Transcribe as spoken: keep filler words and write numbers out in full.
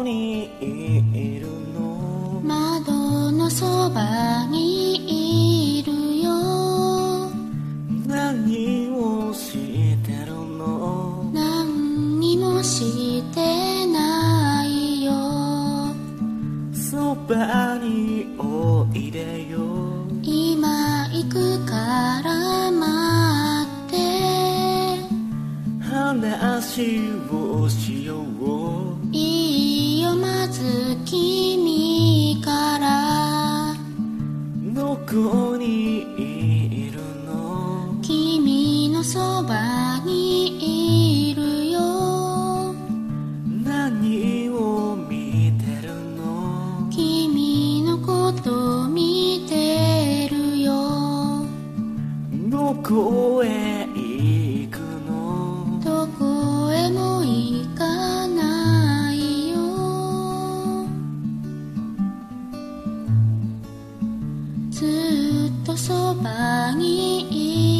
こにいるの？ 窓のそばにいるよ。 何をしてるの？ 何にもしてないよ。 そばにおいでよ。 今行くから待って。 話をしよう。 いいよ、まず君から。 どこにいるの？ 君のそばにいるよ。 何を見てるの？ 君のこと見てるよ。 どこへ行くの？ どこへも行かないよ。ずっとそばにいる